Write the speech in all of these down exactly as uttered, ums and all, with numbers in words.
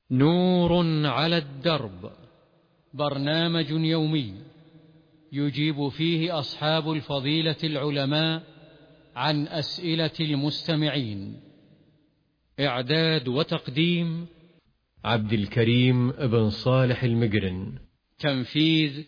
نور على الدرب، برنامج يومي يجيب فيه أصحاب الفضيلة العلماء عن أسئلة المستمعين. إعداد وتقديم عبد الكريم بن صالح المقرن. تنفيذ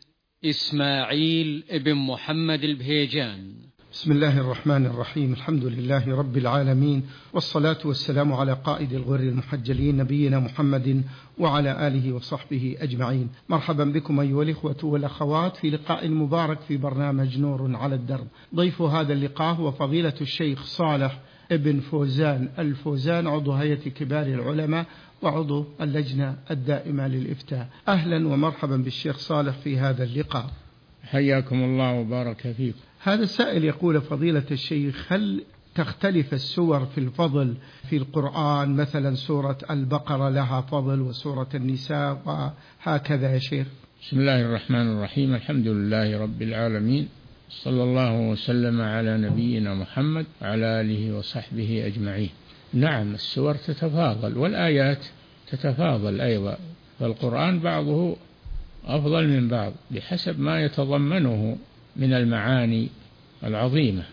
إسماعيل بن محمد البهيجان. بسم الله الرحمن الرحيم. الحمد لله رب العالمين، والصلاة والسلام على قائد الغر المحجلين نبينا محمد وعلى آله وصحبه أجمعين. مرحبا بكم أيها الإخوة والأخوات في لقاء مبارك في برنامج نور على الدرب. ضيف هذا اللقاء هو فضيلة الشيخ صالح ابن فوزان الفوزان، عضو هيئة كبار العلماء وعضو اللجنة الدائمة للإفتاء. أهلا ومرحبا بالشيخ صالح في هذا اللقاء. حياكم الله وبارك فيكم. هذا السائل يقول: فضيلة الشيخ، هل تختلف السور في الفضل في القرآن؟ مثلا سورة البقرة لها فضل وسورة النساء وهكذا يا شيخ. بسم الله الرحمن الرحيم. الحمد لله رب العالمين، صلى الله وسلم على نبينا محمد وعلى آله وصحبه أجمعين. نعم، السور تتفاضل والآيات تتفاضل أيضا، فالقرآن بعضه أفضل من بعض بحسب ما يتضمنه من المعاني العظيمة.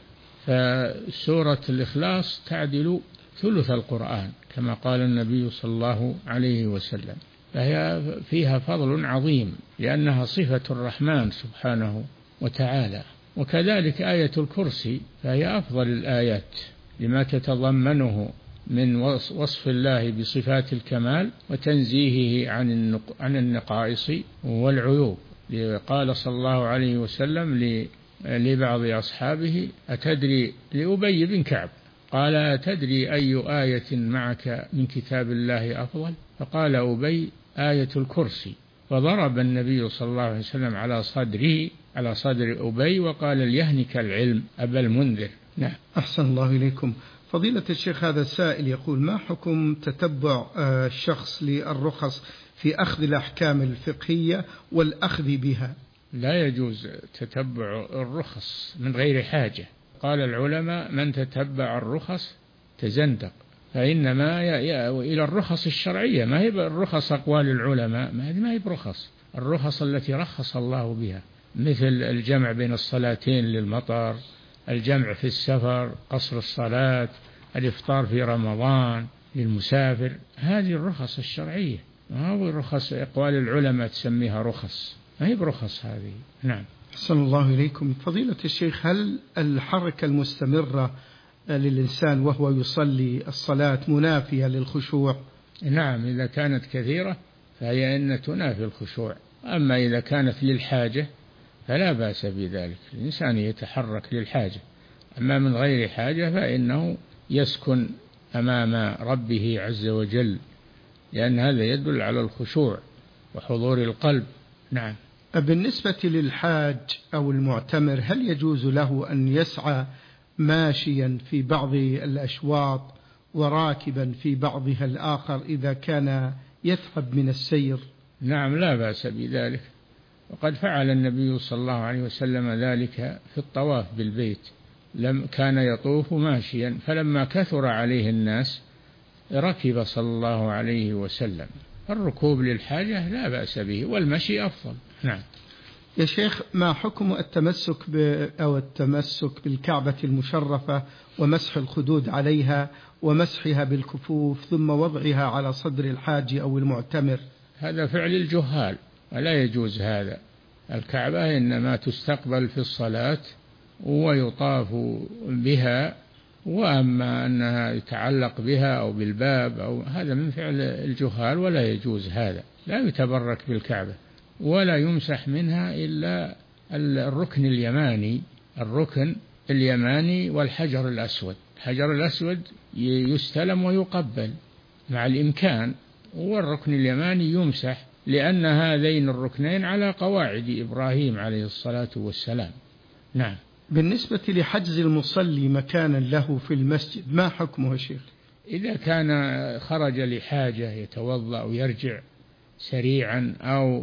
فسورة الإخلاص تعدل ثلث القرآن كما قال النبي صلى الله عليه وسلم، فهي فيها فضل عظيم لأنها صفة الرحمن سبحانه وتعالى. وكذلك آية الكرسي فهي أفضل الآيات لما تتضمنه من وصف الله بصفات الكمال وتنزيهه عن عن النقائص والعيوب. قال صلى الله عليه وسلم لبعض أصحابه: أتدري، لأبي بن كعب، قال: أتدري أي آية معك من كتاب الله أفضل؟ فقال أبي: آية الكرسي. فضرب النبي صلى الله عليه وسلم على صدره على صدر أبي وقال: ليهنك العلم أبا المنذر. نعم. أحسن الله إليكم. فضيلة الشيخ، هذا السائل يقول: ما حكم تتبع الشخص للرخص في أخذ الأحكام الفقهية والأخذ بها؟ لا يجوز تتبع الرخص من غير حاجة. قال العلماء: من تتبع الرخص تزندق، فإنما إلى الرخص الشرعية، ما هي الرخص أقوال العلماء، ما هي ما هي برخص، الرخص التي رخص الله بها، مثل الجمع بين الصلاتين للمطر، الجمع في السفر، قصر الصلاة، الإفطار في رمضان للمسافر. هذه الرخص الشرعية، ما هو الرخص أقوال العلماء تسميها رخص، ما هي برخص هذه. نعم. أحسن الله إليكم. فضيلة الشيخ، هل الحركة المستمرة للإنسان وهو يصلي الصلاة منافية للخشوع؟ نعم، إذا كانت كثيرة فهي أن تنافي الخشوع، أما إذا كانت للحاجة فلا بأس بذلك، الإنسان يتحرك للحاجة، أما من غير حاجة فإنه يسكن أمام ربه عز وجل، لأن هذا يدل على الخشوع وحضور القلب. نعم. بالنسبة للحاج أو المعتمر، هل يجوز له أن يسعى ماشيا في بعض الأشواط وراكبا في بعضها الآخر إذا كان يثقب من السير؟ نعم، لا بأس بذلك، وقد فعل النبي صلى الله عليه وسلم ذلك في الطواف بالبيت، لم كان يطوف ماشيا، فلما كثر عليه الناس ركب صلى الله عليه وسلم. الركوب للحاجة لا بأس به، والمشي أفضل. نعم. يا شيخ، ما حكم التمسك ب أو التمسك بالكعبة المشرفة ومسح الخدود عليها ومسحها بالكفوف ثم وضعها على صدر الحاج أو المعتمر؟ هذا فعل الجهال ولا يجوز هذا. الكعبة إنما تستقبل في الصلاة ويطاف بها، وأما أنها يتعلق بها أو بالباب أو هذا من فعل الجهال ولا يجوز هذا. لا يتبرك بالكعبة ولا يمسح منها إلا الركن اليماني الركن اليماني والحجر الأسود. الحجر الأسود يستلم ويقبل مع الإمكان، والركن اليماني يمسح، لأن هذين الركنين على قواعد إبراهيم عليه الصلاة والسلام. نعم. بالنسبة لحجز المصلي مكانا له في المسجد، ما حكمه شيخ؟ إذا كان خرج لحاجة يتوضأ أو يرجع سريعا، أو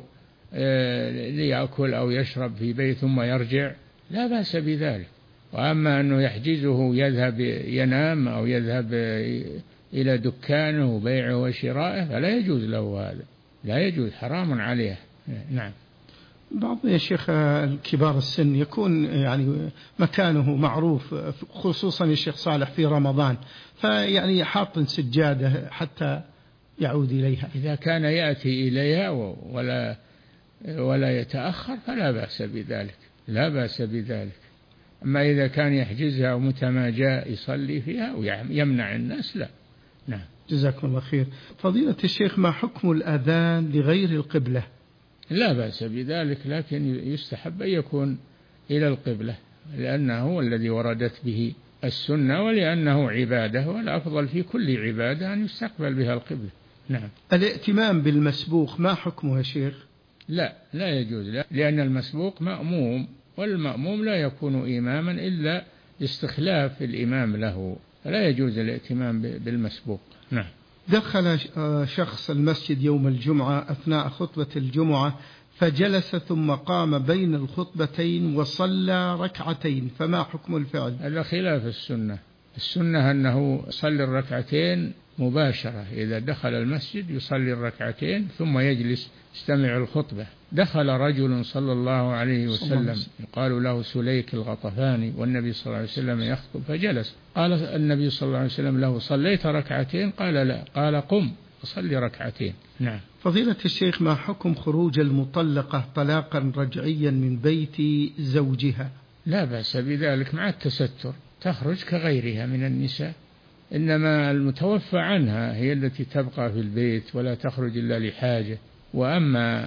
ليأكل أو يشرب في بيت ثم يرجع، لا بأس بذلك. وأما أنه يحجزه يذهب ينام أو يذهب إلى دكانه وبيعه وشرائه فلا يجوز له هذا، لا يجوز، حرام عليه. نعم. بعض يا شيخ الكبار السن يكون يعني مكانه معروف، خصوصا يا شيخ صالح في رمضان، فيعني حاط سجادة حتى يعود إليها. إذا كان يأتي إليها ولا ولا يتأخر فلا بأس بذلك، لا بأس بذلك. أما إذا كان يحجزها ومتى ما جاء يصلي فيها ويمنع الناس لا. نعم. جزاكم الله خير. فضيلة الشيخ، ما حكم الأذان لغير القبلة؟ لا بأس بذلك، لكن يستحب أن يكون إلى القبلة لأنه هو الذي وردت به السنة ولأنه عبادة، والأفضل في كل عبادة أن يستقبل بها القبلة. نعم. الائتمام بالمسبوق ما حكمه يا شيخ؟ لا لا يجوز، لا، لأن المسبوق مأموم، والمأموم لا يكون إماما إلا استخلاف الإمام له، فلا يجوز الائتمام بالمسبوق. نعم. دخل شخص المسجد يوم الجمعة أثناء خطبة الجمعة فجلس ثم قام بين الخطبتين وصلى ركعتين، فما حكم الفعل؟ هذا خلاف السنة. السنة أنه يصلي الركعتين مباشرة، إذا دخل المسجد يصلي الركعتين ثم يجلس يستمع الخطبة. دخل رجل صلى الله عليه وسلم يقال له سليك الغطفاني والنبي صلى الله عليه وسلم يخطب فجلس، قال النبي صلى الله عليه وسلم له صليت ركعتين؟ قال لا، قال قم صلي ركعتين. نعم. فضيلة الشيخ، ما حكم خروج المطلقة طلاقا رجعيا من بيت زوجها؟ لا بأس بذلك مع التستر، تخرج كغيرها من النساء، إنما المتوفى عنها هي التي تبقى في البيت ولا تخرج إلا لحاجة، وأما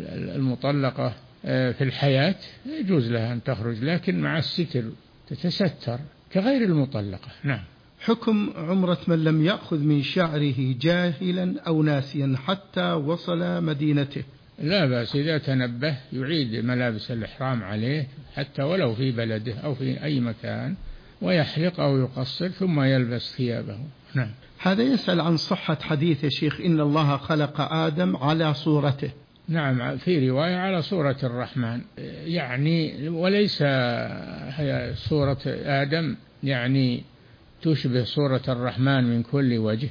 المطلقة في الحياة يجوز لها أن تخرج لكن مع الستر، تتستر كغير المطلقة. نعم. حكم عمرة من لم يأخذ من شعره جاهلا أو ناسيا حتى وصل مدينته؟ لا بأس، إذا تنبه يعيد ملابس الإحرام عليه حتى ولو في بلده أو في أي مكان، ويحلق أو يقصر ثم يلبس ثيابه. نعم. هذا يسأل عن صحة حديث يا شيخ إن الله خلق آدم على صورته. نعم، في رواية على صورة الرحمن، يعني وليس هي صورة آدم يعني تشبه صورة الرحمن من كل وجه،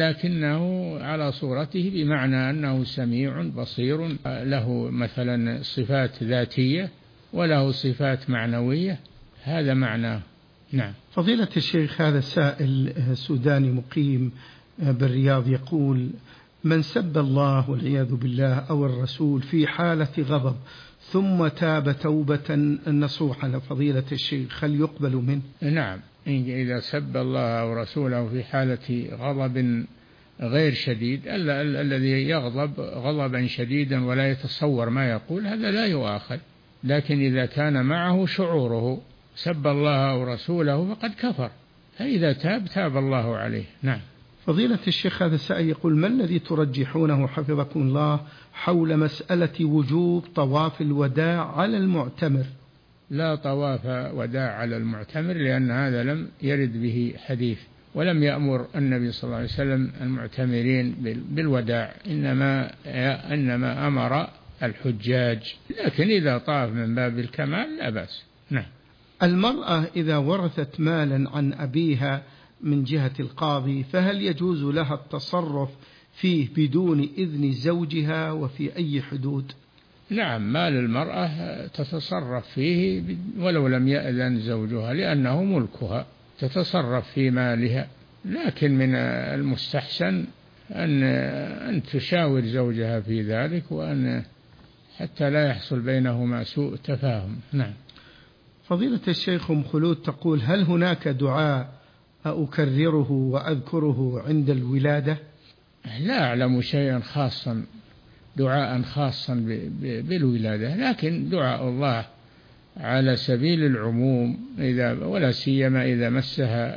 ولكنه على صورته بمعنى أنه سميع بصير، له مثلا صفات ذاتية وله صفات معنوية، هذا معناه. نعم. فضيلة الشيخ، هذا سائل سوداني مقيم بالرياض يقول: من سب الله والعياذ بالله أو الرسول في حالة غضب ثم تاب توبة نصوحة لفضيلة الشيخ هل يقبل منه؟ نعم، إذا سب الله أو رسوله في حالة غضب غير شديد، الذي يغضب غضبا شديدا ولا يتصور ما يقول هذا لا يؤاخذ، لكن إذا كان معه شعوره سب الله ورسوله فقد كفر، فإذا تاب تاب الله عليه. نعم. فضيلة الشيخ، هذا السائل يقول: ما الذي ترجحونه حفظكم الله حول مسألة وجوب طواف الوداع على المعتمر؟ لا طواف وداع على المعتمر، لأن هذا لم يرد به حديث، ولم يأمر النبي صلى الله عليه وسلم المعتمرين بالوداع، إنما إنما أمر الحجاج، لكن إذا طاف من باب الكمال لا بأس. نعم. المرأة إذا ورثت مالا عن أبيها من جهة القاضي فهل يجوز لها التصرف فيه بدون إذن زوجها وفي أي حدود؟ نعم، مال المرأة تتصرف فيه ولو لم يأذن زوجها لأنه ملكها، تتصرف في مالها، لكن من المستحسن أن أن تشاور زوجها في ذلك، وأن حتى لا يحصل بينهما سوء تفاهم. نعم. فضيلة الشيخ، أم خلود تقول: هل هناك دعاء أكرره وأذكره عند الولادة؟ لا أعلم شيئا خاصا دعاء خاصا بالولادة، لكن دعاء الله على سبيل العموم، إذا ولا سيما إذا مسها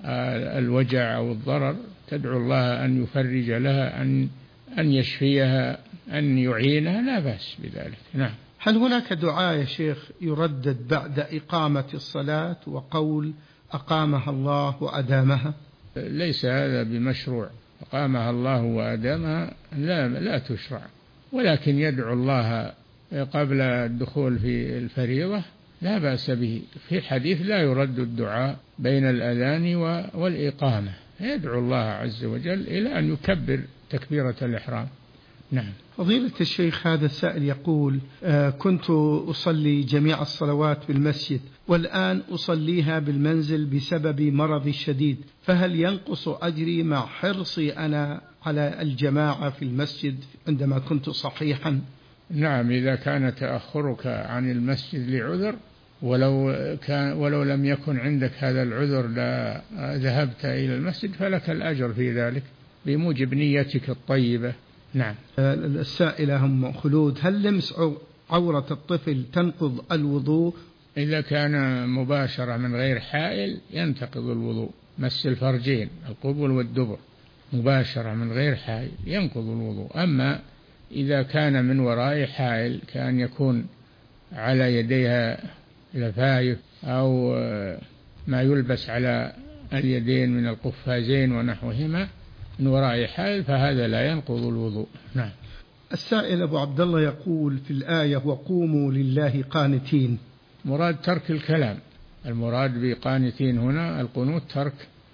الوجع أو الضرر تدعو الله أن يفرج لها، أن أن يشفيها، أن يعينها، لا بأس بذلك. نعم. هل هناك دعاء يا شيخ يردد بعد إقامة الصلاة وقول أقامها الله وأدامها؟ ليس هذا بمشروع، أقامها الله وأدامها لا لا تشرع، ولكن يدعو الله قبل الدخول في الفريضة لا بأس به، في حديث لا يرد الدعاء بين الأذان والإقامة. يدعو الله عز وجل إلى أن يكبر تكبيرة الإحرام. نعم. فضيلة الشيخ، هذا السائل يقول: آه كنت أصلي جميع الصلوات بالمسجد، والآن أصليها بالمنزل بسبب مرضي الشديد، فهل ينقص أجري مع حرصي أنا على الجماعة في المسجد عندما كنت صحيحا؟ نعم، إذا كان تأخرك عن المسجد لعذر، ولو كان ولو لم يكن عندك هذا العذر لا ذهبت إلى المسجد فلك الأجر في ذلك بموجب نيتك الطيبة. نعم. السائلة هم خلود: هل لمس عورة الطفل تنقض الوضوء؟ إذا كان مباشرة من غير حائل ينتقض الوضوء. مس الفرجين القبل والدبر مباشرة من غير حائل ينقض الوضوء. أما إذا كان من وراء حائل كان يكون على يديها لفايف أو ما يلبس على اليدين من القفازين ونحوهما من وراء حائل فهذا لا ينقض الوضوء. نعم. السائل أبو عبد الله يقول في الآية: وقوموا لله قانتين، مراد ترك الكلام. المراد بقانتين هنا القنوت ترك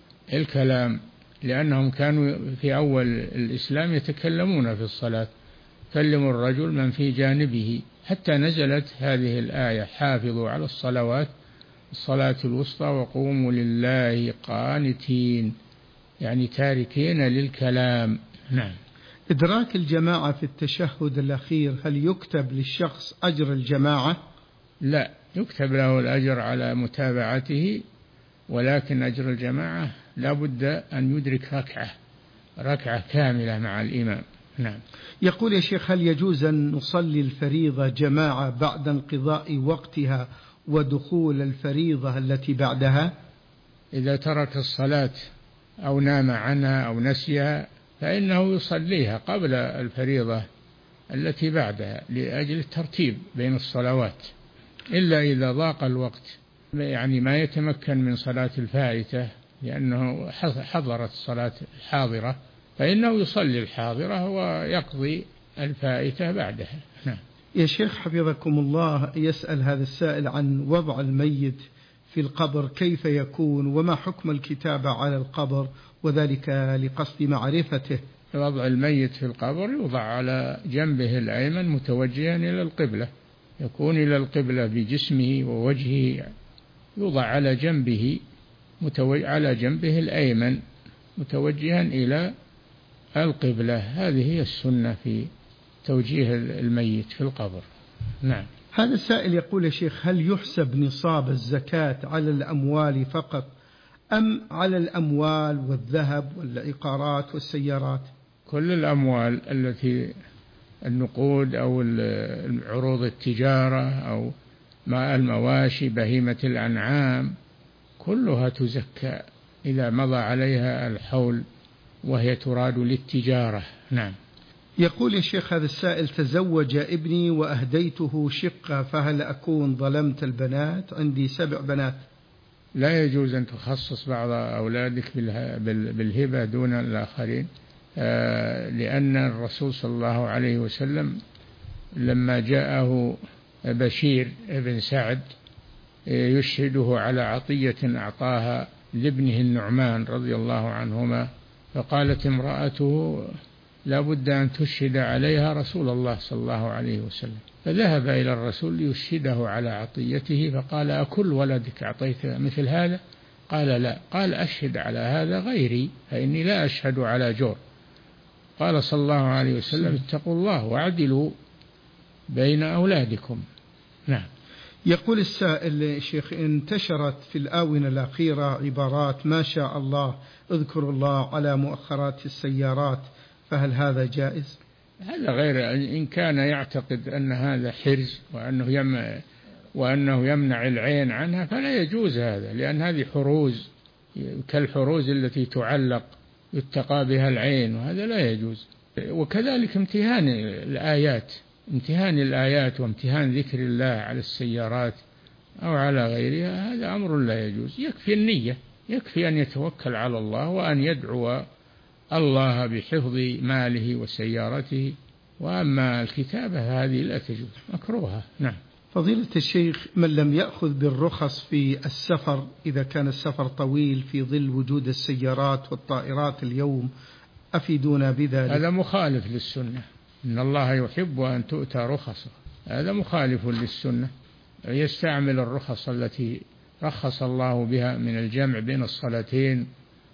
الكلام، لأنهم كانوا في أول الإسلام يتكلمون في الصلاة، كلموا الرجل من في جانبه، حتى نزلت هذه الآية: حافظوا على الصلوات الصلاة الوسطى وقوموا لله قانتين، يعني تاركين للكلام. نعم. إدراك الجماعة في التشهد الأخير، هل يكتب للشخص أجر الجماعة؟ لا، يكتب له الأجر على متابعته، ولكن أجر الجماعة لا بد أن يدرك ركعة ركعة كاملة مع الإمام. نعم. يقول: يا شيخ، هل يجوز أن نصلي الفريضة جماعة بعد انقضاء وقتها ودخول الفريضة التي بعدها؟ إذا ترك الصلاة أو نام عنها أو نسيها فإنه يصليها قبل الفريضة التي بعدها لأجل الترتيب بين الصلوات، إلا إذا ضاق الوقت، يعني ما يتمكن من صلاة الفائتة لأنه حضرت الصلاة الحاضرة، فإنه يصلي الحاضرة ويقضي الفائتة بعدها. نعم. يا شيخ حفظكم الله، يسأل هذا السائل عن وضع الميت في القبر، كيف يكون وما حكم الكتابة على القبر، وذلك لقصد معرفته. وضع الميت في القبر يوضع على جنبه الأيمن متوجها إلى القبلة، يكون إلى القبلة بجسمه ووجهه، يوضع على جنبه متوجه على جنبه الأيمن متوجها إلى القبلة. هذه هي السنة في توجيه الميت في القبر. نعم. هذا السائل يقول: يا شيخ، هل يحسب نصاب الزكاة على الأموال فقط أم على الأموال والذهب والعقارات والسيارات؟ كل الأموال التي النقود أو عروض التجارة أو ماء المواشي بهيمة الأنعام كلها تزكى إذا مضى عليها الحول وهي تراد للتجارة. نعم. يقول: يا شيخ، هذا السائل: تزوج ابني وأهديته شقة، فهل أكون ظلمت البنات؟ عندي سبع بنات. لا يجوز أن تخصص بعض أولادك بالهبة دون الآخرين، لأن الرسول صلى الله عليه وسلم لما جاءه بشير بن سعد يشهده على عطية أعطاها لابنه النعمان رضي الله عنهما، فقالت امرأته: لا بد أن تشهد عليها رسول الله صلى الله عليه وسلم، فذهب إلى الرسول ليشهده على عطيته، فقال: أكل ولدك أعطيت مثل هذا؟ قال: لا. قال: أشهد على هذا غيري فإني لا أشهد على جور. قال صلى الله عليه وسلم: اتقوا الله واعدلوا بين أولادكم. نعم. يقول السائل: شيخ، انتشرت في الآونة الأخيرة عبارات ما شاء الله اذكروا الله على مؤخرات السيارات، فهل هذا جائز؟ هذا غير، إن كان يعتقد أن هذا حرز وأنه يمنع, وأنه يمنع العين عنها فلا يجوز هذا، لأن هذه حروز كالحروز التي تعلق يتقى بها العين، وهذا لا يجوز. وكذلك امتهان الآيات امتهان الآيات وامتهان ذكر الله على السيارات أو على غيرها، هذا أمر لا يجوز. يكفي النية، يكفي أن يتوكل على الله وأن يدعو الله بحفظ ماله وسيارته، وأما الكتابة هذه لا تجوز، مكروهة. نعم. فضيلة الشيخ، من لم يأخذ بالرخص في السفر إذا كان السفر طويل في ظل وجود السيارات والطائرات اليوم، أفيدونا بذلك. هذا مخالف للسنة، إن الله يحب أن تؤتى رخصه، هذا مخالف للسنة. يستعمل الرخص التي رخص الله بها من الجمع بين الصلاتين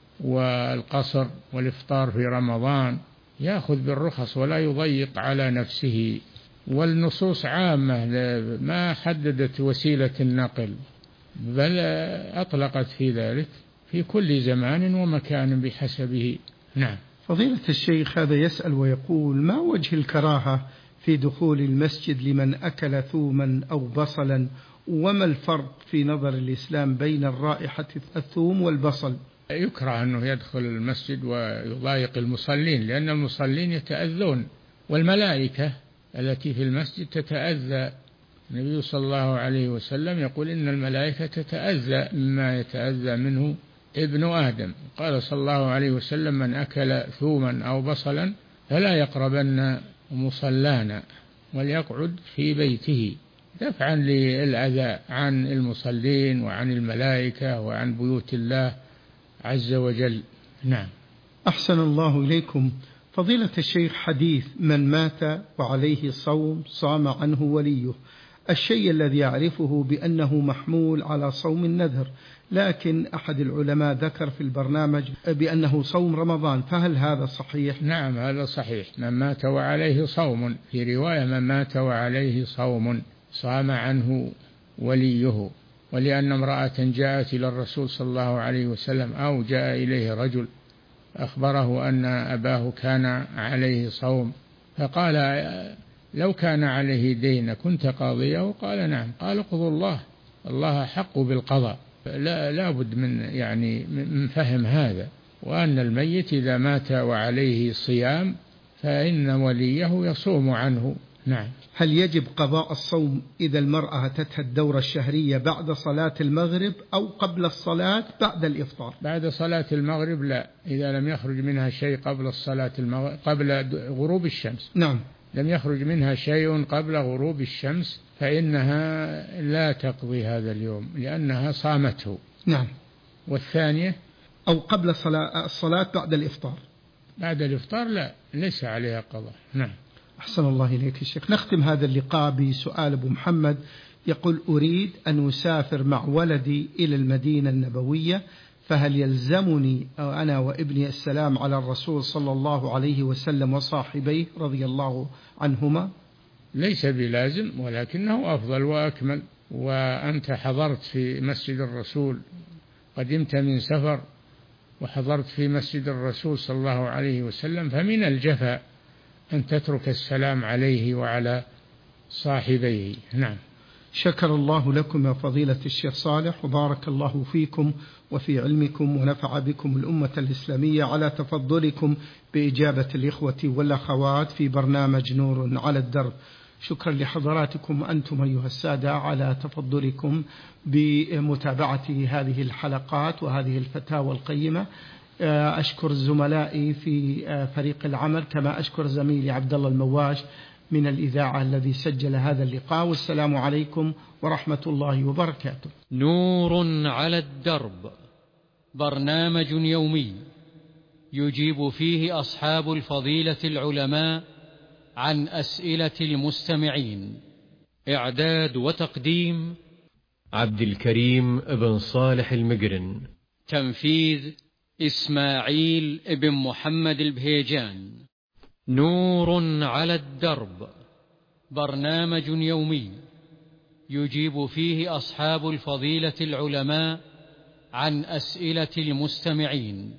والقصر والإفطار في رمضان، يأخذ بالرخص ولا يضيق على نفسه. والنصوص عامة ما حددت وسيلة النقل، بل أطلقت في ذلك في كل زمان ومكان بحسبه. نعم. فضيلة الشيخ، هذا يسأل ويقول: ما وجه الكراهة في دخول المسجد لمن أكل ثوما أو بصلا، وما الفرق في نظر الإسلام بين الرائحة الثوم والبصل؟ يكره أنه يدخل المسجد ويضايق المصلين، لأن المصلين يتأذون، والملائكة التي في المسجد تتأذى. النبي صلى الله عليه وسلم يقول إن الملائكة تتأذى مما يتأذى منه ابن آدم. قال صلى الله عليه وسلم: من أكل ثوما أو بصلا فلا يقربن مصلانا وليقعد في بيته، دفعا للأذى عن المصلين وعن الملائكة وعن بيوت الله عز وجل. نعم. أحسن الله إليكم. فضيلة الشيخ، حديث من مات وعليه صوم صام عنه وليه، الشيء الذي يعرفه بأنه محمول على صوم النذر، لكن أحد العلماء ذكر في البرنامج بأنه صوم رمضان، فهل هذا صحيح؟ نعم، هذا صحيح. من مات وعليه صوم، في رواية من مات وعليه صوم صام عنه وليه. ولأن امرأة جاءت إلى الرسول صلى الله عليه وسلم، أو جاء إليه رجل أخبره أن أباه كان عليه صوم، فقال: لو كان عليه دين كنت قاضيه؟ قال: نعم. قال: اقضوا الله، الله حق بالقضاء. لا, لا بد من يعني من فهم هذا، وأن الميت إذا مات وعليه صيام فإن وليه يصوم عنه. نعم. هل يجب قضاء الصوم إذا المرأة أتتها الدورة الشهرية بعد صلاة المغرب أو قبل الصلاة بعد الإفطار؟ بعد صلاة المغرب لا، إذا لم يخرج منها شيء قبل الصلاة المغرب قبل غروب الشمس. نعم. لم يخرج منها شيء قبل غروب الشمس فإنها لا تقضي هذا اليوم لأنها صامته. نعم. والثانية أو قبل صلاة الصلاة بعد الإفطار. بعد الإفطار لا، ليس عليها قضاء. نعم. أحسن الله إليك الشيخ. نختم هذا اللقاء بسؤال أبو محمد، يقول: أريد أن أسافر مع ولدي إلى المدينة النبوية، فهل يلزمني أنا وابني السلام على الرسول صلى الله عليه وسلم وصاحبيه رضي الله عنهما؟ ليس بلازم، ولكنه أفضل وأكمل. وأنت حضرت في مسجد الرسول، قدمت من سفر وحضرت في مسجد الرسول صلى الله عليه وسلم، فمن الجفاء أن تترك السلام عليه وعلى صاحبيه. نعم. شكر الله لكم يا فضيلة الشيخ صالح، وبارك الله فيكم وفي علمكم، ونفع بكم الأمة الإسلامية على تفضلكم بإجابة الإخوة والأخوات في برنامج نور على الدرب. شكرا لحضراتكم أنتم أيها السادة على تفضلكم بمتابعة هذه الحلقات وهذه الفتاوى القيمة. أشكر زملائي في فريق العمل، كما أشكر زميلي عبد الله المواش من الإذاعة الذي سجل هذا اللقاء. والسلام عليكم ورحمة الله وبركاته. نور على الدرب، برنامج يومي يجيب فيه أصحاب الفضيلة العلماء عن أسئلة المستمعين. إعداد وتقديم عبد الكريم بن صالح المقرن. تنفيذ إسماعيل بن محمد البهيجان. نور على الدرب، برنامج يومي يجيب فيه أصحاب الفضيلة العلماء عن أسئلة المستمعين.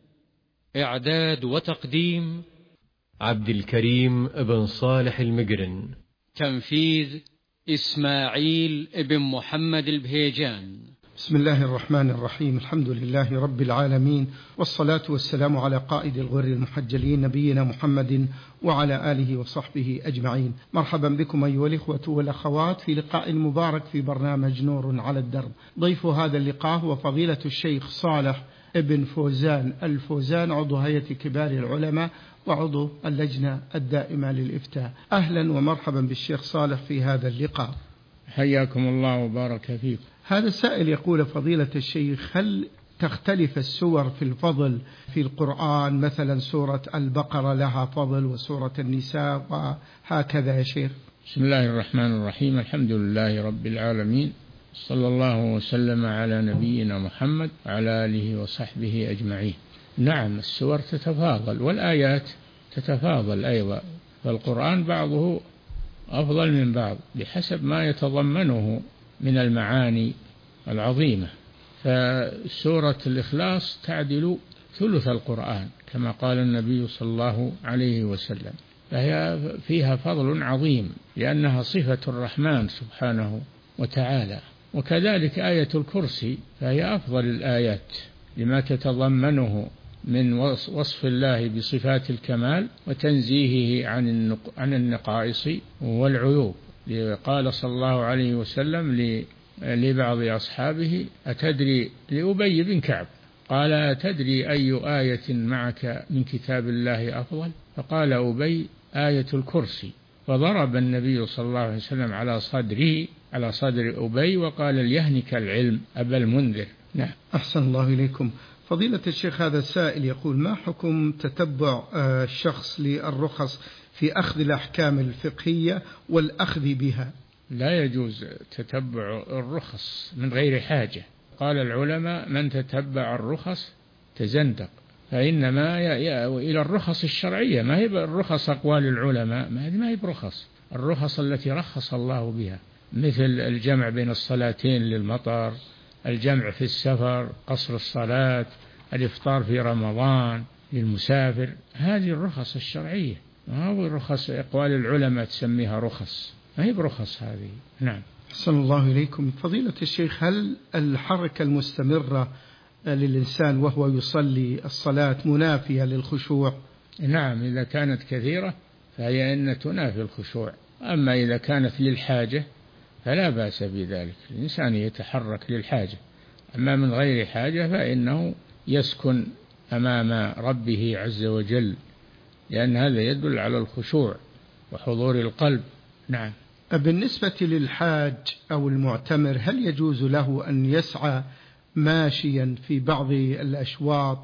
إعداد وتقديم عبد الكريم بن صالح المقرن. تنفيذ إسماعيل بن محمد البهيجان. بسم الله الرحمن الرحيم. الحمد لله رب العالمين، والصلاة والسلام على قائد الغر المحجلين نبينا محمد وعلى آله وصحبه أجمعين. مرحبا بكم أيها الإخوة والأخوات في لقاء مبارك في برنامج نور على الدرب. ضيف هذا اللقاء هو فضيلة الشيخ صالح ابن فوزان الفوزان، عضو هيئة كبار العلماء وعضو اللجنة الدائمة للإفتاء. أهلا ومرحبا بالشيخ صالح في هذا اللقاء. حياكم الله وبارك فيكم. هذا السائل يقول: فضيلة الشيخ، هل تختلف السور في الفضل في القرآن؟ مثلا سورة البقرة لها فضل وسورة النساء وهكذا يا شيخ. بسم الله الرحمن الرحيم، الحمد لله رب العالمين، صلى الله وسلم على نبينا محمد وعلى آله وصحبه أجمعين. نعم، السور تتفاضل والآيات تتفاضل أيضا، فالقرآن بعضه أفضل من بعض بحسب ما يتضمنه من المعاني العظيمة. فسورة الإخلاص تعدل ثلث القرآن كما قال النبي صلى الله عليه وسلم، فهي فيها فضل عظيم لأنها صفة الرحمن سبحانه وتعالى. وكذلك آية الكرسي فهي أفضل الآيات لما تتضمنه من وصف الله بصفات الكمال وتنزيهه عن عن النقائص والعيوب. قال صلى الله عليه وسلم لبعض أصحابه: أتدري، لأبي بن كعب، قال: أتدري أي آية معك من كتاب الله أفضل؟ فقال أبي: آية الكرسي. فضرب النبي صلى الله عليه وسلم على صدره على صدر أبي وقال: ليهنك العلم أبا المنذر. نعم. أحسن الله إليكم. فضيلة الشيخ، هذا السائل يقول: ما حكم تتبع الشخص للرخص في أخذ الأحكام الفقهية والأخذ بها؟ لا يجوز تتبع الرخص من غير حاجة. قال العلماء: من تتبع الرخص تزندق، فإنما إلى الرخص الشرعية، ما هي الرخص أقوال العلماء، ما هي برخص، الرخص التي رخص الله بها، مثل الجمع بين الصلاتين للمطر، الجمع في السفر، قصر الصلاة، الإفطار في رمضان للمسافر، هذه الرخص الشرعية، ما هو الرخص أقوال العلماء تسميها رخص، ما هي برخص هذه. نعم. أحسن الله إليكم. فضيلة الشيخ، هل الحركة المستمرة للإنسان وهو يصلي الصلاة منافية للخشوع؟ نعم، إذا كانت كثيرة فهي أن تنافي الخشوع، أما إذا كانت للحاجة فلا بأس بذلك، الإنسان يتحرك للحاجة، أما من غير حاجة فإنه يسكن أمام ربه عز وجل، لأن هذا يدل على الخشوع وحضور القلب. نعم. بالنسبة للحاج أو المعتمر، هل يجوز له أن يسعى ماشيا في بعض الأشواط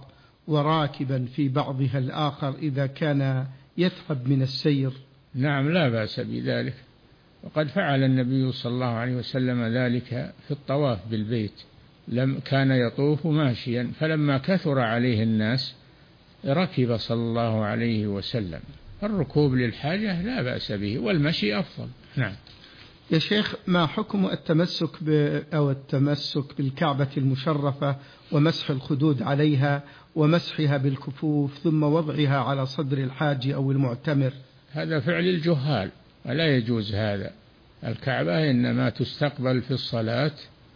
وراكبا في بعضها الآخر إذا كان يتعب من السير؟ نعم، لا بأس بذلك، وقد فعل النبي صلى الله عليه وسلم ذلك في الطواف بالبيت، لم كان يطوف ماشيا، فلما كثر عليه الناس ركب صلى الله عليه وسلم. الركوب للحاجة لا بأس به، والمشي أفضل. نعم. يا شيخ، ما حكم التمسك ب أو التمسك بالكعبة المشرفة ومسح الخدود عليها ومسحها بالكفوف ثم وضعها على صدر الحاج أو المعتمر؟ هذا فعل الجهال ولا يجوز هذا. الكعبة إنما تستقبل في الصلاة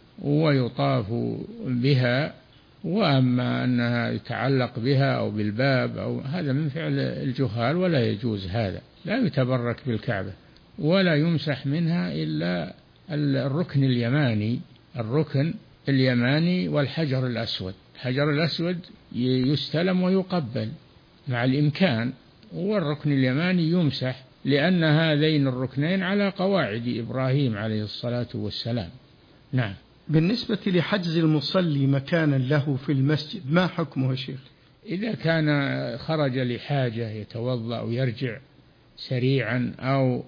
ويطاف بها، وأما أنها يتعلق بها أو بالباب أو هذا من فعل الجهال ولا يجوز هذا. لا يتبرك بالكعبة ولا يمسح منها إلا الركن اليماني، الركن اليماني والحجر الأسود. الحجر الأسود يستلم ويقبل مع الإمكان، والركن اليماني يمسح، لأن هذين الركنين على قواعد إبراهيم عليه الصلاة والسلام. نعم. بالنسبة لحجز المصلي مكانا له في المسجد، ما حكمه شيخ؟ إذا كان خرج لحاجة يتوضأ أو يرجع سريعا، أو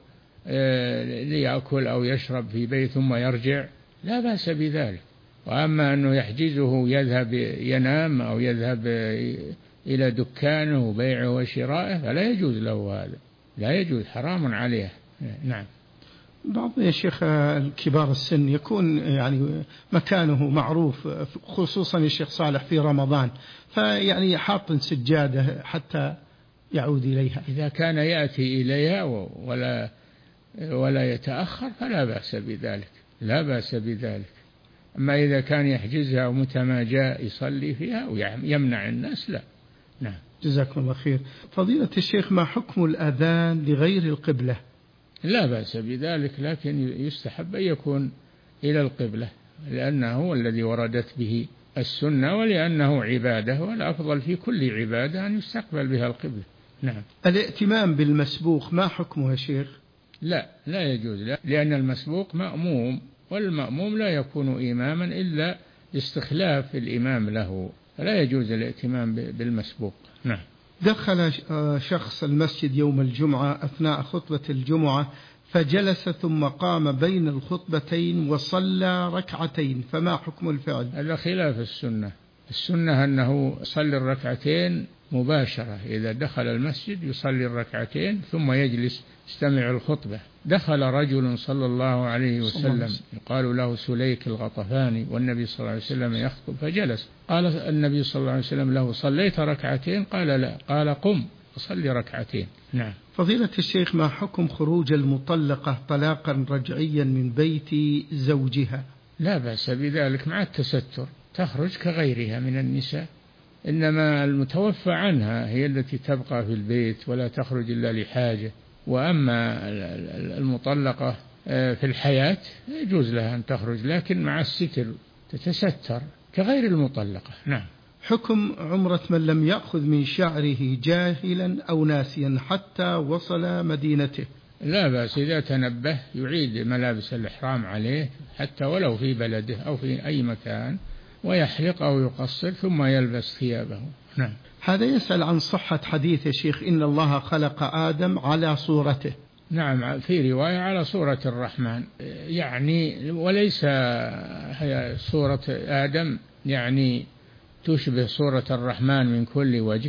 ليأكل أو يشرب في بيت ثم يرجع، لا بأس بذلك. وأما أنه يحجزه يذهب ينام أو يذهب إلى دكانه وبيعه وشرائه فلا يجوز له هذا، لا يجوز، حرام عليه. نعم. بعض يا شيخ كبار السن يكون يعني مكانه معروف، خصوصا الشيخ صالح في رمضان، فيعني حاط سجادة حتى يعود إليها. إذا كان يأتي إليها ولا ولا يتأخر فلا بأس بذلك، لا بأس بذلك. أما إذا كان يحجزها ومتى ما جاء يصلي فيها ويمنع الناس، لا. نعم. جزاكم الله خير. فضيلة الشيخ، ما حكم الأذان لغير القبلة؟ لا بأس بذلك، لكن يستحب أن يكون إلى القبلة، لأنه هو الذي وردت به السنة، ولأنه عبادة، والأفضل في كل عبادة أن يستقبل بها القبلة. نعم. الائتمام بالمسبوق ما حكمه يا شيخ؟ لا لا يجوز، لا، لأن المسبوق مأموم، والمأموم لا يكون إماما إلا باستخلاف الإمام له، فلا يجوز الائتمام بالمسبوق. نعم. دخل شخص المسجد يوم الجمعة أثناء خطبة الجمعة فجلس ثم قام بين الخطبتين وصلى ركعتين، فما حكم الفعل؟ هذا خلاف السنة. السنة أنه يصلي الركعتين مباشرة، إذا دخل المسجد يصلي الركعتين ثم يجلس يستمع الخطبة. دخل رجل صلى الله عليه وسلم يقال له سليك الغطفاني، والنبي صلى الله عليه وسلم يخطب فجلس، قال النبي صلى الله عليه وسلم له: صليت ركعتين؟ قال: لا. قال: قم وصلي ركعتين. نعم. فضيلة الشيخ، ما حكم خروج المطلقة طلاقا رجعيا من بيت زوجها؟ لا بأس بذلك مع التستر، تخرج كغيرها من النساء، إنما المتوفى عنها هي التي تبقى في البيت ولا تخرج إلا لحاجة، وأما المطلقة في الحياة يجوز لها أن تخرج، لكن مع الستر تتستر كغير المطلقة. نعم. حكم عمرة من لم يأخذ من شعره جاهلا أو ناسيا حتى وصل مدينته؟ لا بأس، إذا تنبه يعيد ملابس الإحرام عليه حتى ولو في بلده أو في أي مكان، ويحلق أو يقصر ثم يلبس ثيابه. نعم. هذا يسأل عن صحة حديث يا شيخ إن الله خلق آدم على صورته. نعم، في رواية على صورة الرحمن، يعني وليس هي صورة آدم يعني تشبه صورة الرحمن من كل وجه،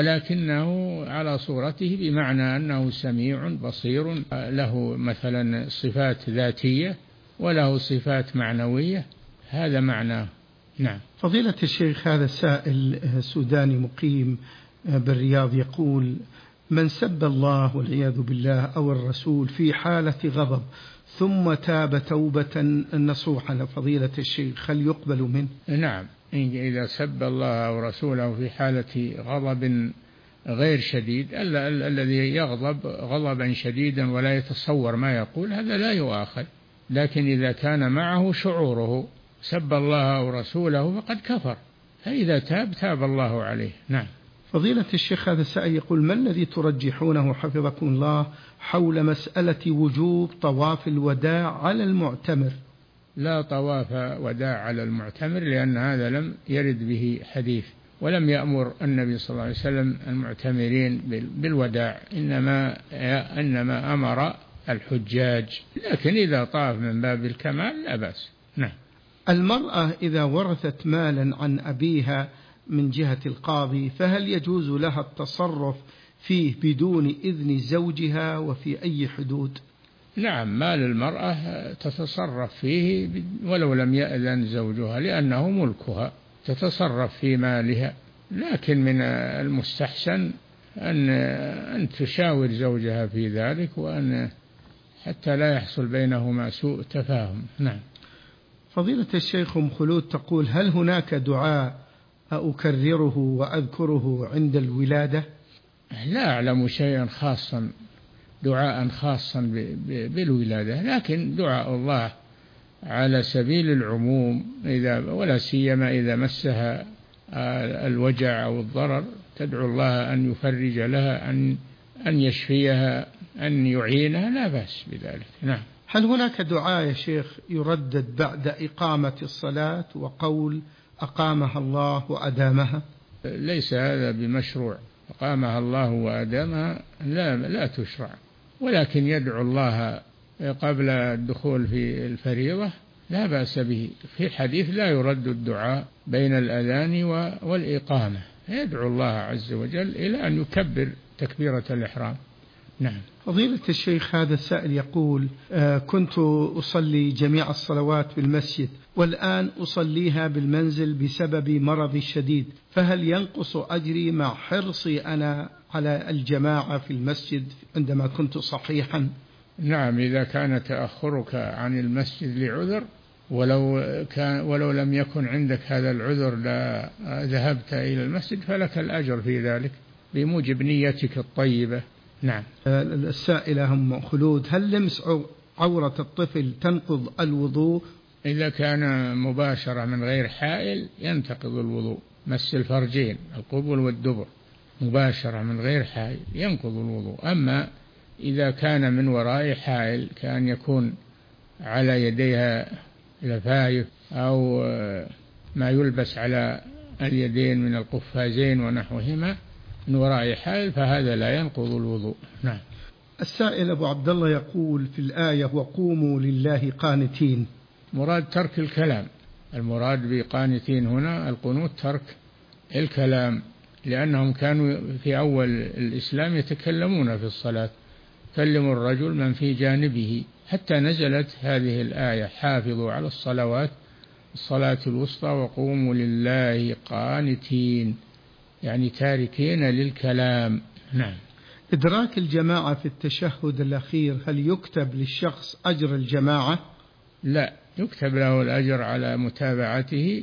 ولكنه على صورته بمعنى أنه سميع بصير، له مثلا صفات ذاتية وله صفات معنوية، هذا معناه. نعم. فضيلة الشيخ، هذا سائل سوداني مقيم بالرياض يقول: من سب الله والعياذ بالله أو الرسول في حالة غضب ثم تاب توبة نصوحة لفضيلة الشيخ، هل يقبل منه؟ نعم، إذا سب الله أو رسوله في حالة غضب غير شديد، الذي يغضب غضبا شديدا ولا يتصور ما يقول، هذا لا يؤاخذ، لكن إذا كان معه شعوره سب الله أو رسوله فقد كفر، فإذا تاب تاب الله عليه. نعم. فضيلة الشيخ، هذا السائل يقول: ما الذي ترجحونه حفظكم الله حول مسألة وجوب طواف الوداع على المعتمر؟ لا طواف وداع على المعتمر، لأن هذا لم يرد به حديث، ولم يأمر النبي صلى الله عليه وسلم المعتمرين بالوداع، إنما إنما أمر الحجاج، لكن إذا طاف من باب الكمال لا بأس. نعم. المرأة إذا ورثت مالا عن أبيها من جهة القاضي فهل يجوز لها التصرف فيه بدون إذن زوجها، وفي أي حدود؟ نعم، مال المرأة تتصرف فيه ولو لم يأذن زوجها، لأنه ملكها، تتصرف في مالها، لكن من المستحسن أن أن تشاور زوجها في ذلك، وأن حتى لا يحصل بينهما سوء تفاهم. نعم. فضيلة الشيخ، أم خلود تقول: هل هناك دعاء أكرره وأذكره عند الولادة؟ لا أعلم شيئا خاصا، دعاء خاصا بالولادة، لكن دعاء الله على سبيل العموم، إذا ولا سيما إذا مسها الوجع أو الضرر، تدعو الله أن يفرج لها، أن أن يشفيها، أن يعينها، لا بأس بذلك. نعم. هل هناك دعاء يا شيخ يردد بعد إقامة الصلاة وقول أقامها الله وأدامها؟ ليس هذا بمشروع، أقامها الله وأدامها لا لا تشرع، ولكن يدعو الله قبل الدخول في الفريضة لا بأس به. في حديث: لا يرد الدعاء بين الأذان والإقامة، يدعو الله عز وجل إلى أن يكبر تكبيرة الإحرام. نعم. فضيلة الشيخ، هذا السائل يقول: آه كنت أصلي جميع الصلوات في المسجد، والآن أصليها بالمنزل بسبب مرضي الشديد، فهل ينقص أجري مع حرصي أنا على الجماعة في المسجد عندما كنت صحيحا؟ نعم، إذا كان تأخرك عن المسجد لعذر، ولو كان ولو لم يكن عندك هذا العذر لا ذهبت إلى المسجد، فلك الأجر في ذلك بموجب نيتك الطيبة. نعم. السائلة أم خلود: هل لمس عورة الطفل تنقض الوضوء؟ إذا كان مباشرة من غير حائل ينتقض الوضوء، مس الفرجين القبل والدبر مباشرة من غير حائل ينقض الوضوء، أما إذا كان من وراء حائل كان يكون على يديها لفايف أو ما يلبس على اليدين من القفازين ونحوهما من وراء حائل فهذا لا ينقض الوضوء. نعم. السائل أبو عبد الله يقول في الآية وقوموا لله قانتين، مراد ترك الكلام. المراد بقانتين هنا القنوت ترك الكلام، لأنهم كانوا في أول الإسلام يتكلمون في الصلاة، كلموا الرجل من في جانبه، حتى نزلت هذه الآية حافظوا على الصلوات الصلاة الوسطى وقوموا لله قانتين، يعني تاركين للكلام. نعم. إدراك الجماعة في التشهد الأخير هل يكتب للشخص أجر الجماعة؟ لا، يكتب له الأجر على متابعته،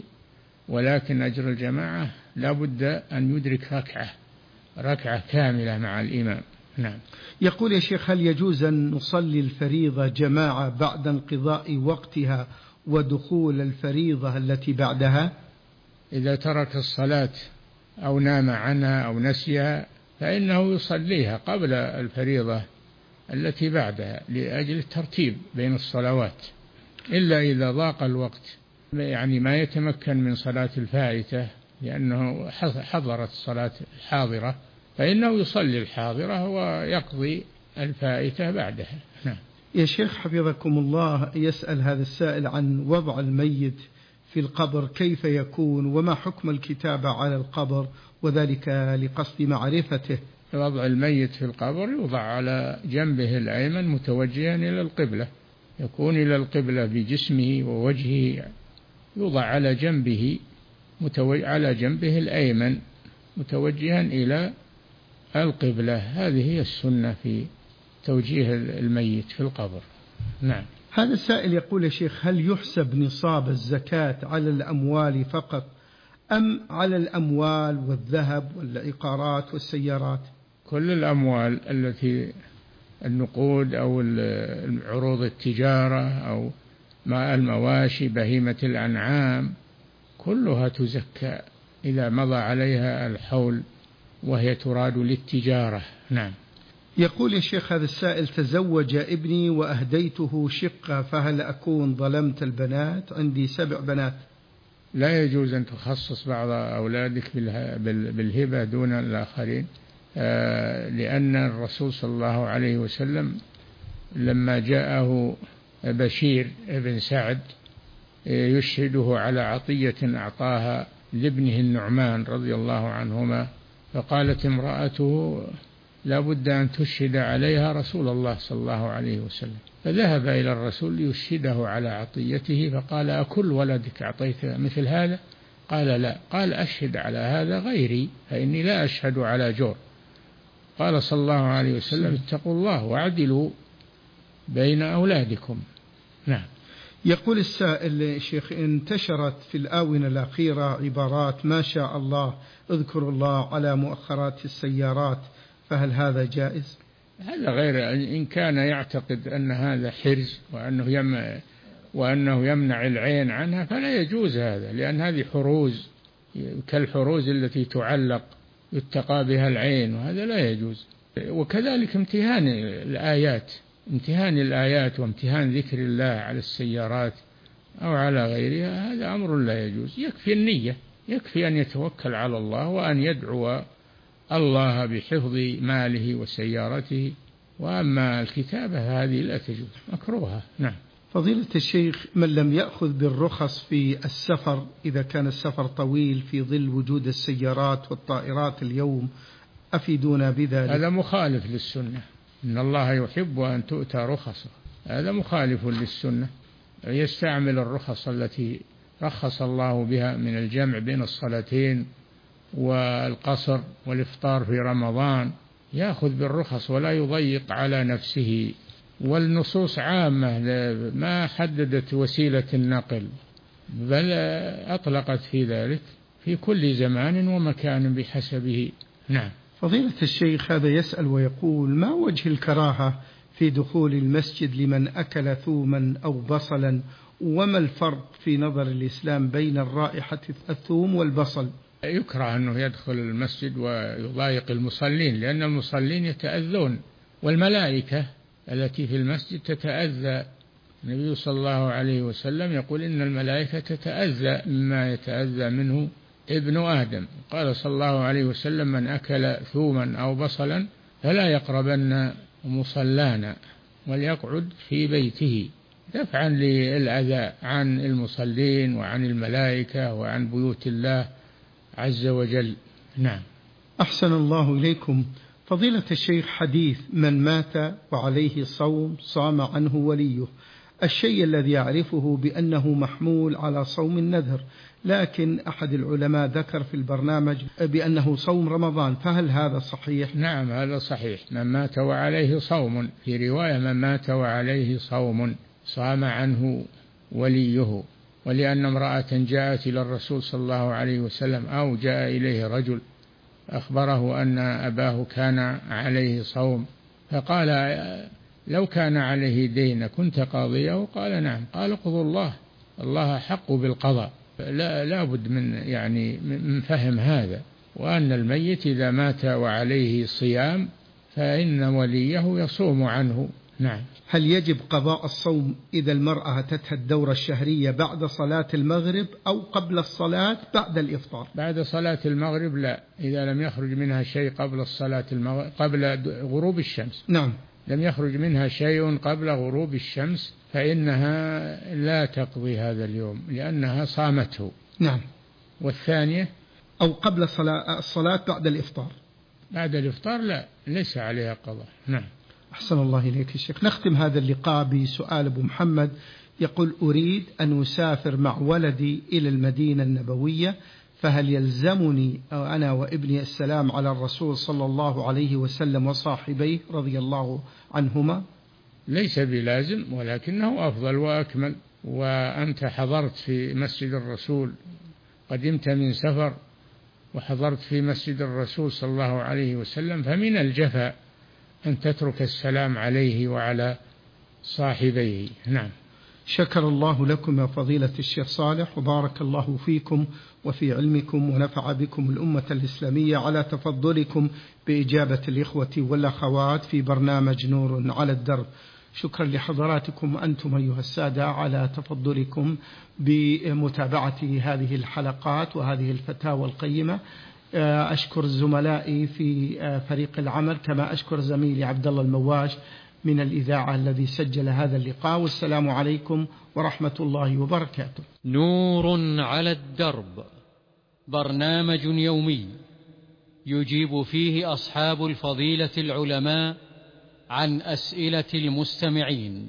ولكن أجر الجماعة لا بد أن يدرك ركعة ركعة كاملة مع الإمام. نعم. يقول يا شيخ هل يجوز أن نصلي الفريضة جماعة بعد انقضاء وقتها ودخول الفريضة التي بعدها؟ إذا ترك الصلاة أو نام عنها أو نسيها فإنه يصليها قبل الفريضة التي بعدها لأجل الترتيب بين الصلوات، إلا إذا ضاق الوقت يعني ما يتمكن من صلاة الفائتة لأنه حضرت الصلاة الحاضرة فإنه يصلي الحاضرة ويقضي الفائتة بعدها. نعم. يا شيخ حفظكم الله، يسأل هذا السائل عن وضع الميت في القبر كيف يكون وما حكم الكتابة على القبر، وذلك لقصد معرفته. وضع الميت في القبر يوضع على جنبه الأيمن متوجها إلى القبلة، يكون إلى القبلة بجسمه ووجهه، يوضع على جنبه متوجه على جنبه الأيمن متوجها إلى القبلة. هذه هي السنة في توجيه الميت في القبر. نعم. هذا السائل يقول يا شيخ هل يحسب نصاب الزكاة على الأموال فقط أم على الأموال والذهب والعقارات والسيارات؟ كل الأموال التي النقود أو عروض التجارة أو ما المواشي بهيمة الأنعام كلها تزكى إذا مضى عليها الحول وهي تراد للتجارة. نعم. يقول يا شيخ هذا السائل تزوج ابني وأهديته شقة، فهل أكون ظلمت البنات؟ عندي سبع بنات. لا يجوز أن تخصص بعض أولادك بالهبة دون الآخرين، لأن الرسول صلى الله عليه وسلم لما جاءه بشير بن سعد يشهده على عطية أعطاها لابنه النعمان رضي الله عنهما، فقالت امرأته لا بد أن تشهد عليها رسول الله صلى الله عليه وسلم، فذهب إلى الرسول ليشهده على عطيته، فقال أكل ولدك أعطيت مثل هذا؟ قال لا. قال أشهد على هذا غيري فإني لا أشهد على جور. قال صلى الله عليه وسلم اتقوا الله واعدلوا بين أولادكم. نعم. يقول السائل شيخ انتشرت في الآونة الأخيرة عبارات ما شاء الله اذكروا الله على مؤخرات السيارات، فهل هذا جائز؟ هذا غير إن كان يعتقد أن هذا حرز وأنه يمنع, وأنه يمنع العين عنها فلا يجوز هذا، لأن هذه حروز كالحروز التي تعلق يتقى بها العين، وهذا لا يجوز. وكذلك امتهان الآيات امتهان الآيات وامتهان ذكر الله على السيارات أو على غيرها هذا أمر لا يجوز. يكفي النية، يكفي أن يتوكل على الله وأن يدعو الله بحفظ ماله وسيارته، وأما الكتابة هذه لا تجوز، مكروهة. نعم. فضيلة الشيخ من لم يأخذ بالرخص في السفر إذا كان السفر طويل في ظل وجود السيارات والطائرات اليوم أفيدونا بذلك. هذا مخالف للسنة، إن الله يحب أن تؤتى رخصه، هذا مخالف للسنة. يستعمل الرخص التي رخص الله بها من الجمع بين الصلاتين والقصر والإفطار في رمضان، يأخذ بالرخص ولا يضيق على نفسه. والنصوص عامة ما حددت وسيلة النقل، بل أطلقت في ذلك في كل زمان ومكان بحسبه. نعم. فضيلة الشيخ هذا يسأل ويقول ما وجه الكراهة في دخول المسجد لمن أكل ثوما أو بصلا، وما الفرق في نظر الإسلام بين الرائحة الثوم والبصل؟ يكره أنه يدخل المسجد ويضايق المصلين، لأن المصلين يتأذون والملائكة التي في المسجد تتأذى. النبي صلى الله عليه وسلم يقول إن الملائكة تتأذى مما يتأذى منه ابن آدم. قال صلى الله عليه وسلم: من أكل ثوما أو بصلا فلا يقربن مصلانا وليقعد في بيته، دفعا للأذى عن المصلين وعن الملائكة وعن بيوت الله عز وجل. نعم. أحسن الله إليكم. فضيلة الشيخ، حديث من مات وعليه صوم صام عنه وليه، الشيء الذي يعرفه بأنه محمول على صوم النذر، لكن أحد العلماء ذكر في البرنامج بأنه صوم رمضان، فهل هذا صحيح؟ نعم هذا صحيح. من مات وعليه صوم، في رواية من مات وعليه صوم صام عنه وليه. ولأن امرأة جاءت إلى الرسول صلى الله عليه وسلم أو جاء إليه رجل أخبره أن أباه كان عليه صوم، فقال: لو كان عليه دين كنت قاضيه؟ قال: نعم. قال: اقضوا الله، الله حق بالقضاء. لا, لا بد من يعني من فهم هذا، وأن الميت إذا مات وعليه صيام فإن وليه يصوم عنه. نعم. هل يجب قضاء الصوم إذا المرأة أتتها الدورة الشهرية بعد صلاة المغرب أو قبل الصلاة بعد الإفطار؟ بعد صلاة المغرب لا، إذا لم يخرج منها شيء قبل الصلاة المغرب قبل غروب الشمس. نعم. لم يخرج منها شيء قبل غروب الشمس فإنها لا تقضي هذا اليوم لأنها صامته. نعم. والثانية أو قبل الصلاة بعد الإفطار. بعد الإفطار لا، ليس عليها قضاء. نعم. أحسن الله إليك الشيخ. نختم هذا اللقاء بسؤال أبو محمد، يقول: أريد أن أسافر مع ولدي إلى المدينة النبوية، فهل يلزمني أنا وابني السلام على الرسول صلى الله عليه وسلم وصاحبيه رضي الله عنهما؟ ليس بلازم، ولكنه أفضل وأكمل. وأنت حضرت في مسجد الرسول، قدمت من سفر وحضرت في مسجد الرسول صلى الله عليه وسلم، فمن الجفاء أن تترك السلام عليه وعلى صاحبيه. نعم. شكر الله لكم يا فضيلة الشيخ صالح، وبارك الله فيكم وفي علمكم، ونفع بكم الأمة الإسلامية على تفضلكم بإجابة الإخوة والأخوات في برنامج نور على الدرب. شكرا لحضراتكم أنتم أيها السادة على تفضلكم بمتابعة هذه الحلقات وهذه الفتاوى القيمة. أشكر زملائي في فريق العمل، كما أشكر زميلي عبد الله المواش من الإذاعة الذي سجل هذا اللقاء. والسلام عليكم ورحمة الله وبركاته. نور على الدرب، برنامج يومي يجيب فيه أصحاب الفضيلة العلماء عن أسئلة المستمعين.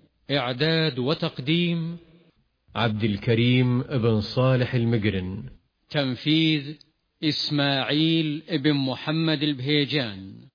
إعداد وتقديم عبد الكريم بن صالح المقرن. تنفيذ إسماعيل بن محمد البهيجان.